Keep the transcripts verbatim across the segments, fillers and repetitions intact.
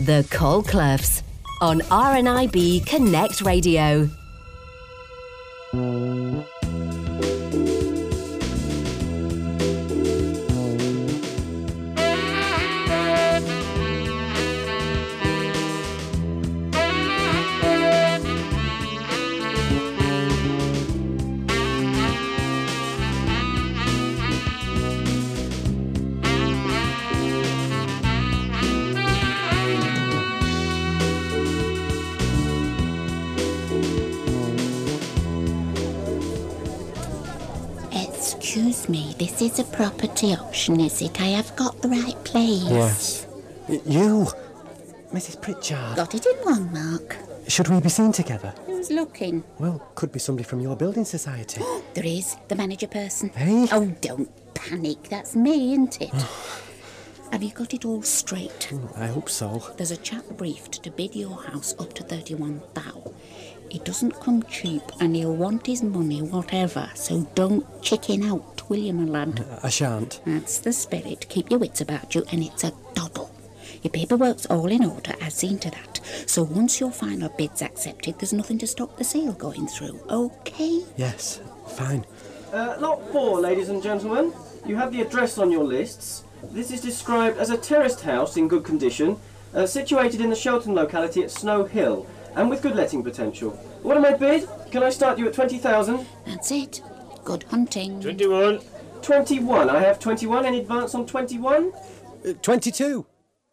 The Colcloughs on R N I B Connect Radio. Excuse me, this is a property auction, is it? I have got the right place. Yes. You, Missus Pritchard. Got it in one, Mark. Should we be seen together? Who's looking? Well, could be somebody from your building society. There is, the manager person. Hey? Oh, don't panic, that's me, isn't it? Have you got it all straight? I hope so. There's a chap briefed to bid your house up to thirty-one thou. He doesn't come cheap and he'll want his money whatever, so don't chicken out, will you, my lad? I shan't. That's the spirit. Keep your wits about you, and it's a doddle. Your paperwork's all in order, I've seen to that. So once your final bid's accepted, there's nothing to stop the sale going through, OK? Yes, fine. Uh, lot four, ladies and gentlemen. You have the address on your lists. This is described as a terraced house in good condition, uh, situated in the Shelton locality at Snow Hill, and with good letting potential. What am I bid? Can I start you at twenty thousand? That's it. Good hunting. twenty-one. twenty-one. I have twenty-one. Any advance on twenty-one? Uh, twenty-two.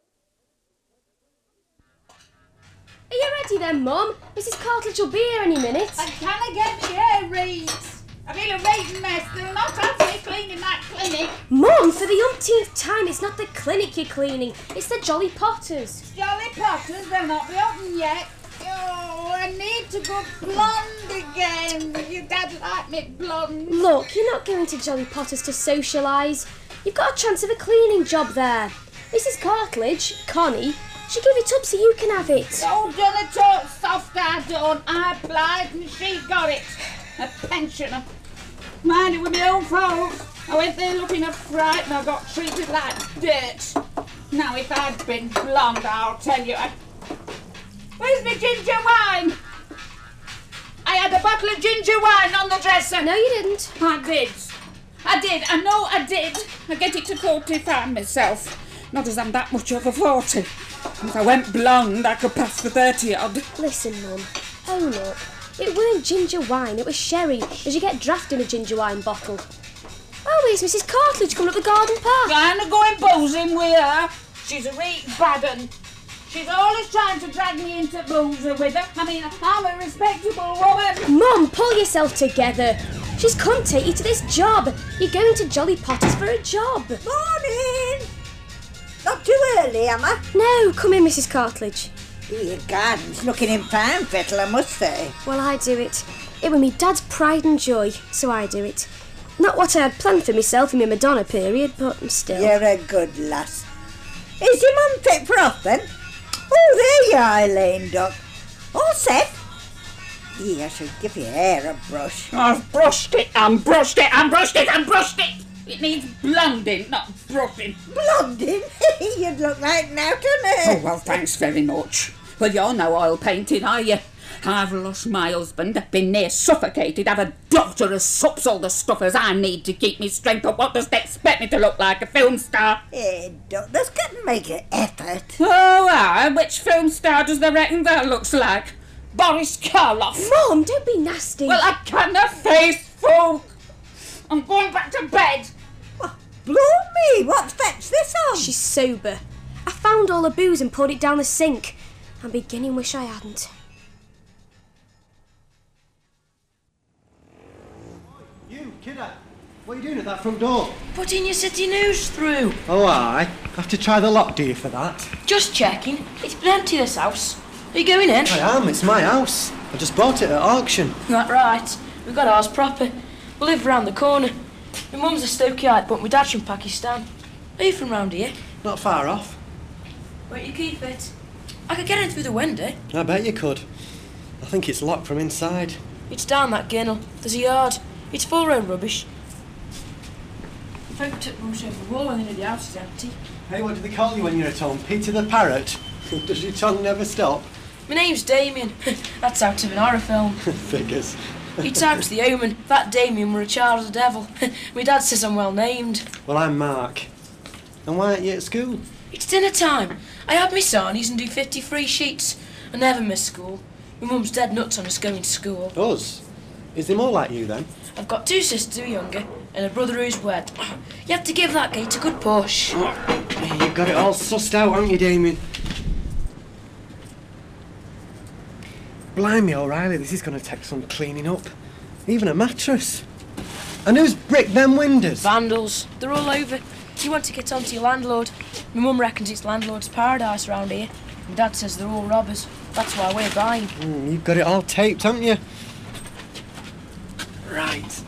Are you ready then, Mum? Missus Cartledge will be here any minute. And can I get the air reads? I feel a rating mess. They'll not have me cleaning that clinic. Mum, for the umpteenth time, it's not the clinic you're cleaning, it's the Jolly Potters. Jolly Potters, they'll not be open yet. Oh, I need to go blonde again. Your dad like me blonde. Look, you're not going to Jolly Potters to socialise. You've got a chance of a cleaning job there. Missus Cartledge, Connie, she give it up so you can have it. Oh, don't talk soft, I don't. I applied and she got it. A pensioner. Mind it with my own fault. I went there looking a fright and I got treated like dirt. Now, if I'd been blonde, I'll tell you, I... Where's my ginger wine? I had a bottle of ginger wine on the dresser. No, you didn't. I did. I did. I know I did. I get it to forty-five myself. Not as I'm that much over forty. If I went blonde, I could pass for thirty odd. Listen, Mum, own up. It weren't ginger wine, it was sherry, as you get draft in a ginger wine bottle. Oh, here's Missus Cartledge coming up the garden path. I'm a going boozing with her. She's a real bad un. She's always trying to drag me into boozing with her. I mean, I'm a respectable woman. Mum, pull yourself together. She's come take you to this job. You're going to Jolly Potters for a job. Morning! Not too early, am I? No, come in, Missus Cartledge. Your garden's looking in fine fettle, I must say. Well, I do it. It were me dad's pride and joy, so I do it. Not what I had planned for myself in my Madonna period, but still. You're a good lass. Is your mum fit for off then? Oh, there you are, Elaine Duck. All set? Yeah, I should give your hair a brush. I've brushed it, and brushed it, and brushed it, and brushed it. It needs blonding, not brushing. Blonding? You'd look like now, don't it? Oh, well, thanks very much. Well, you're no oil painting, are you? I've lost my husband, been near suffocated, have a daughter who sups all the stuff as I need to keep me strength up. What does they expect me to look like, a film star? Eh, don't just get and make an effort. Oh, aye, which film star does they reckon that looks like? Boris Karloff. Mum, don't be nasty. Well, I can't face folk. I'm going back to bed. Oh, blow me, what's fetched this on? She's sober. I found all the booze and poured it down the sink. I'm beginning wish I hadn't. You, kidder, what are you doing at that front door? Putting your city news through. Oh, aye. Have to try the lock, do you, for that? Just checking. It's been empty, this house. Are you going in? I am, it's my house. I just bought it at auction. That right. We've got ours proper. We live round the corner. My mum's a Stokeyite, but my dad's from Pakistan. Are you from round here? Not far off. Where do you keep it? I could get in through the window. I bet you could. I think it's locked from inside. It's down that ginnel. There's a yard. It's full of rubbish. Folk took rubbish over the wall when they knew the house is empty. Hey, what do they call you when you're at home? Peter the Parrot? Does your tongue never stop? My name's Damien. That's out of an horror film. Figures. He types The Omen. That Damien were a child of the devil. My dad says I'm well named. Well, I'm Mark. And why aren't you at school? It's dinner time. I have my sarnies and do fifty free sheets. I never miss school. My mum's dead nuts on us going to school. Us? Is there more like you then? I've got two sisters who are younger and a brother who's wed. You have to give that gate a good push. Oh, you've got it all sussed out, haven't you, Damien? Blimey, O'Reilly, this is going to take some cleaning up. Even a mattress. And who's bricked them windows? Vandals. They're all over. You want to get on to your landlord. My mum reckons it's landlord's paradise round here. My dad says they're all robbers. That's why we're buying. Mm, you've got it all taped, haven't you? Right.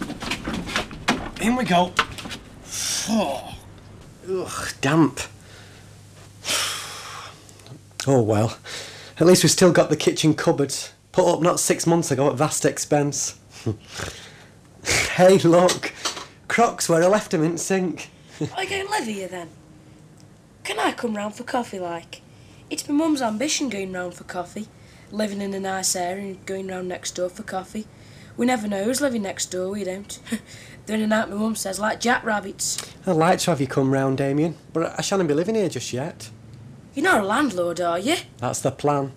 In we go. Oh. Ugh, damp. Oh well. At least we've still got the kitchen cupboards. Put up not six months ago at vast expense. Hey, look. Crocs where I left them in sink. I go live here then. Can I come round for coffee, like? It's my mum's ambition going round for coffee. Living in a nice area and going round next door for coffee. We never know who's living next door, we don't. They're in and out, my mum says, like jackrabbits. I'd like to have you come round, Damien, but I shan't be living here just yet. You're not a landlord, are you? That's the plan.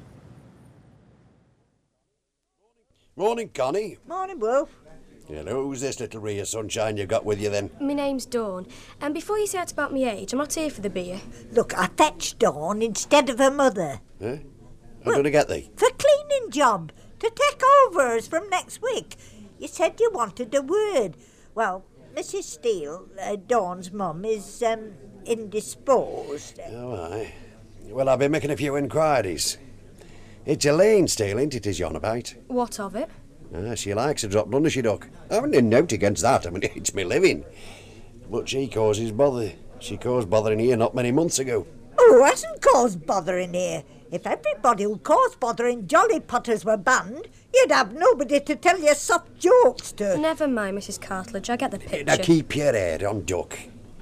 Morning, Connie. Morning, Wolf. Hello, who's this little ray of sunshine you got with you then? My name's Dawn. And before you say out about my age, I'm not here for the beer. Look, I fetched Dawn instead of her mother. Huh? I'm going to get thee. For cleaning job. To take over us from next week. You said you wanted a word. Well, Missus Steele, uh, Dawn's mum, is um, indisposed. Oh, aye. Well, I've been making a few inquiries. It's Elaine Steele, ain't it, is you on about? What of it? Ah, she likes a drop, doesn't she, Duck? I haven't a note against that. I mean, it's me living. But she causes bother. She caused bother in here not many months ago. Who hasn't caused bother in here? If everybody who caused bother in Jolly Potters were banned, you'd have nobody to tell your soft jokes to. Never mind, Missus Cartledge, I get the picture. Now keep your head on, Duck.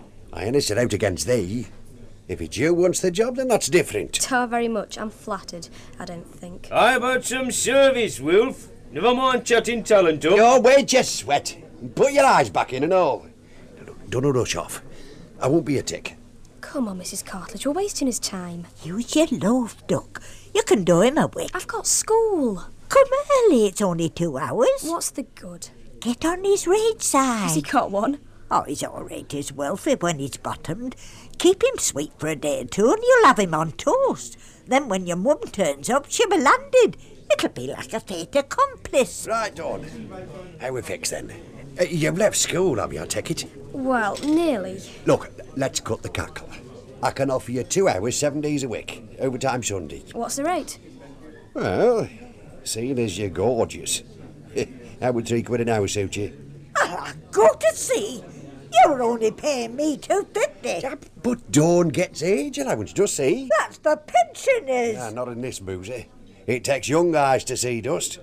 I ain't set out against thee. If it's you who wants the job, then that's different. Ta very much, I'm flattered, I don't think. How about some service, Wolf? Never mind chatting talent up. Oh, wait your sweat. Put your eyes back in and all. Don't rush off. I won't be a tick. Come on, Missus Cartledge, we're wasting his time. Use your loaf, Duck. You can do him a wick. I've got school. Come early, it's only two hours. What's the good? Get on his right side. Has he got one? Oh, he's all right, his Wolfie, when he's bottomed. Keep him sweet for a day or two and you'll have him on toast. Then when your mum turns up, she'll be landed. It'll be like a fait accompli. Right, Dawn. How we fix then? Uh, you've left school, have you, I take it? Well, nearly. Look, let's cut the cackle. I can offer you two hours, seven days a week. Overtime Sunday. What's the rate? Well, seeing as you're gorgeous. How would three quid an hour suit you? Ah, go to see. You're only paying me two fifty. Yeah, but Dawn gets age allowance, does see? That's for pensioners. Ah, not in this boozer. It takes young eyes to see dust.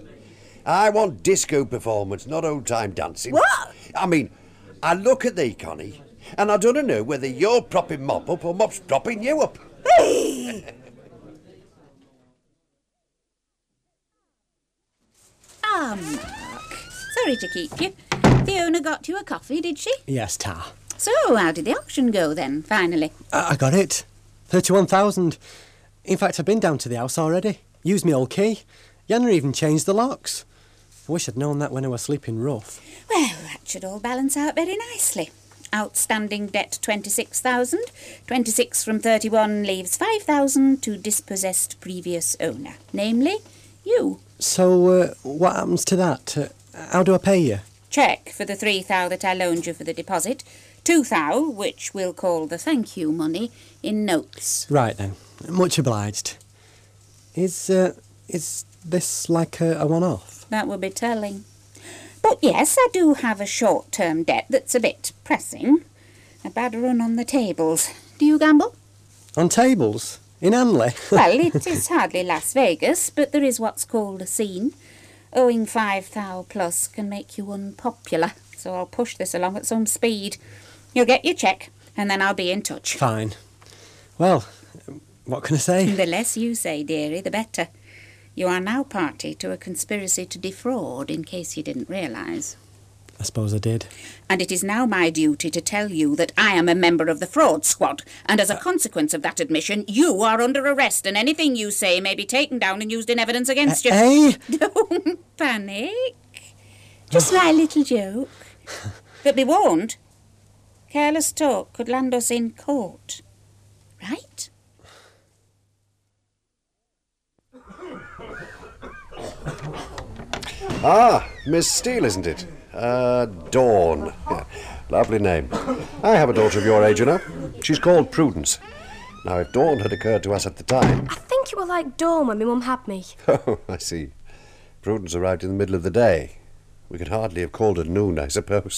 I want disco performance, not old-time dancing. What? I mean, I look at thee, Connie, and I don't know whether you're propping Mop up or Mop's propping you up. Hey! Ah, Mark. Sorry to keep you. Fiona got you a coffee, did she? Yes, Ta. So, how did the auction go then, finally? I, I got it. thirty-one thousand. In fact, I've been down to the house already. Used my old key. Yanna even changed the locks. I wish I'd known that when I was sleeping rough. Well, that should all balance out very nicely. Outstanding debt twenty-six thousand. twenty-six from thirty-one leaves five thousand to dispossessed previous owner. Namely, you. So, uh, what happens to that? Uh, how do I pay you? Cheque for the three thou that I loaned you for the deposit. Two thou, which we'll call the thank you money, in notes. Right then. Much obliged. Is, uh, is this like a, a one-off? That would be telling. But yes, I do have a short-term debt that's a bit pressing. A bad run on the tables. Do you gamble? On tables? In Hanley? Well, it is hardly Las Vegas, but there is what's called a scene. Owing five thou plus can make you unpopular, so I'll push this along at some speed. You'll get your cheque, and then I'll be in touch. Fine. Well, What can I say? The less you say, dearie, the better. You are now party to a conspiracy to defraud, in case you didn't realise. I suppose I did. And it is now my duty to tell you that I am a member of the fraud squad, and as a consequence of that admission, you are under arrest, and anything you say may be taken down and used in evidence against uh, you. Eh? Don't panic. Just my little joke. But be warned, careless talk could land us in court. Right? Ah, Miss Steele, isn't it? Uh, Dawn. Yeah, lovely name. I have a daughter of your age, you know. She's called Prudence. Now, if Dawn had occurred to us at the time... I think it was like Dawn when my mum had me. Oh, I see. Prudence arrived in the middle of the day. We could hardly have called her noon, I suppose.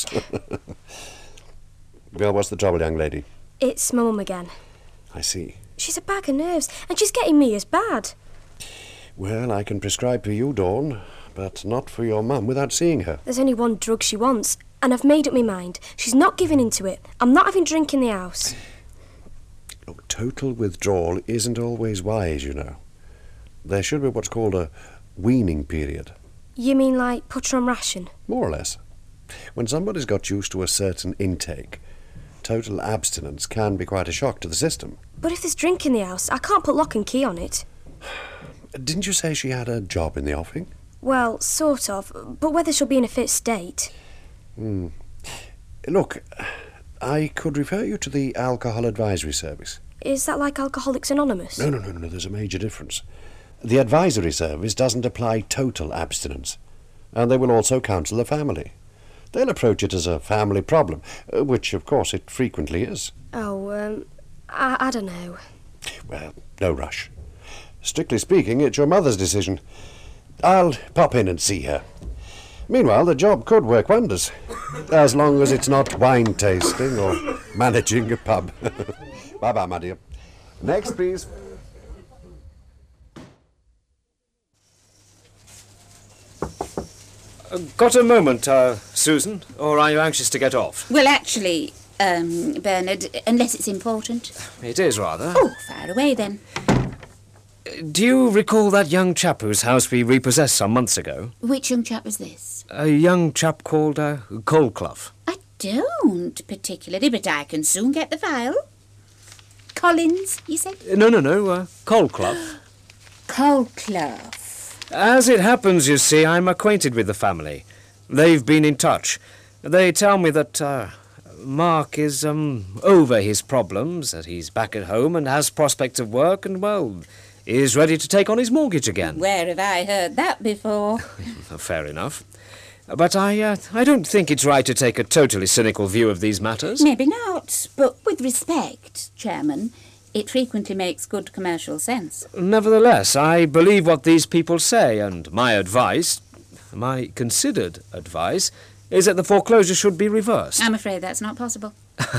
Well, what's the trouble, young lady? It's my mum again. I see. She's a bag of nerves, and she's getting me as bad. Well, I can prescribe for you, Dawn, but not for your mum without seeing her. There's only one drug she wants, and I've made up my mind. She's not giving into it. I'm not having drink in the house. Look, total withdrawal isn't always wise, you know. There should be what's called a weaning period. You mean like put her on ration? More or less. When somebody's got used to a certain intake, total abstinence can be quite a shock to the system. But if there's drink in the house, I can't put lock and key on it. Didn't you say she had a job in the offing? Well, sort of, but whether she'll be in a fit state... Hmm. Look, I could refer you to the Alcohol Advisory Service. Is that like Alcoholics Anonymous? No, no, no, no, there's a major difference. The Advisory Service doesn't apply total abstinence, and they will also counsel the family. They'll approach it as a family problem, which, of course, it frequently is. Oh, um, I, I don't know. Well, no rush. Strictly speaking, it's your mother's decision. I'll pop in and see her. Meanwhile, the job could work wonders, as long as it's not wine tasting or managing a pub. Bye-bye, my dear. Next, please. Uh, got a moment, uh, Susan, or are you anxious to get off? Well, actually, um, Bernard, unless it's important. It is, rather. Oh, fire away, then. Do you recall that young chap whose house we repossessed some months ago? Which young chap was this? A young chap called uh, Coldclough. I don't particularly, but I can soon get the file. Collins, you said? No, no, no, uh, Coldclough. Coldclough. As it happens, you see, I'm acquainted with the family. They've been in touch. They tell me that uh, Mark is um, over his problems, that he's back at home and has prospects of work and, well, is ready to take on his mortgage again. Where have I heard that before? Fair enough. But I, uh, I don't think it's right to take a totally cynical view of these matters. Maybe not, but with respect, Chairman, it frequently makes good commercial sense. Nevertheless, I believe what these people say, and my advice, my considered advice, is that the foreclosure should be reversed. I'm afraid that's not possible.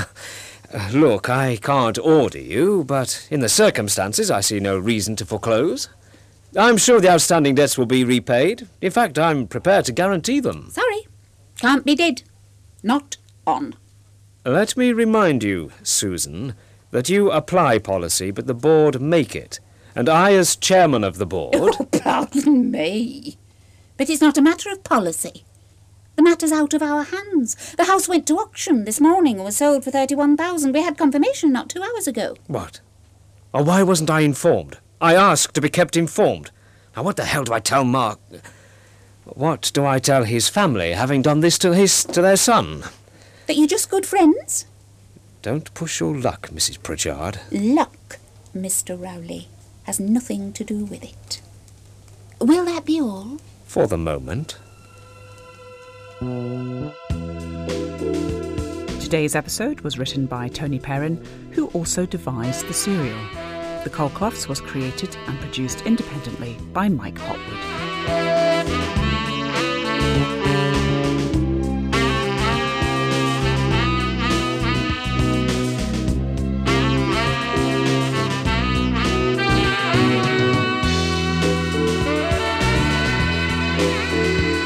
Look, I can't order you, but in the circumstances, I see no reason to foreclose. I'm sure the outstanding debts will be repaid. In fact, I'm prepared to guarantee them. Sorry. Can't be did. Not on. Let me remind you, Susan, that you apply policy, but the board make it. And I, as chairman of the board... Oh, pardon me. But it's not a matter of policy. The matter's out of our hands. The house went to auction this morning and was sold for thirty-one thousand. We had confirmation not two hours ago. What? Oh, why wasn't I informed? I asked to be kept informed. Now, what the hell do I tell Mark? What do I tell his family, having done this to his to their son? That you're just good friends? Don't push your luck, Missus Pritchard. Luck, Mister Rowley, has nothing to do with it. Will that be all? For the moment. Today's episode was written by Tony Perrin, who also devised the serial. The Coldcloughs was created and produced independently by Mike Hotwood.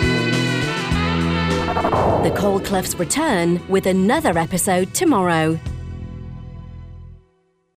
The Coldcloughs return with another episode tomorrow.